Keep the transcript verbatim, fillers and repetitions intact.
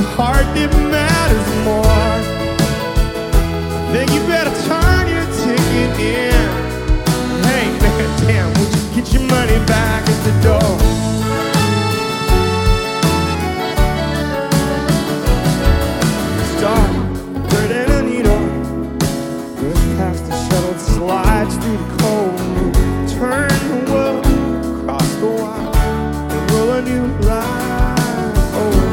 the heart that matters more. Then you better turn your ticket in. Hey man, damn, would you get your money back at the door? Start, dirt and a needle, brush past the shuttle, slides through the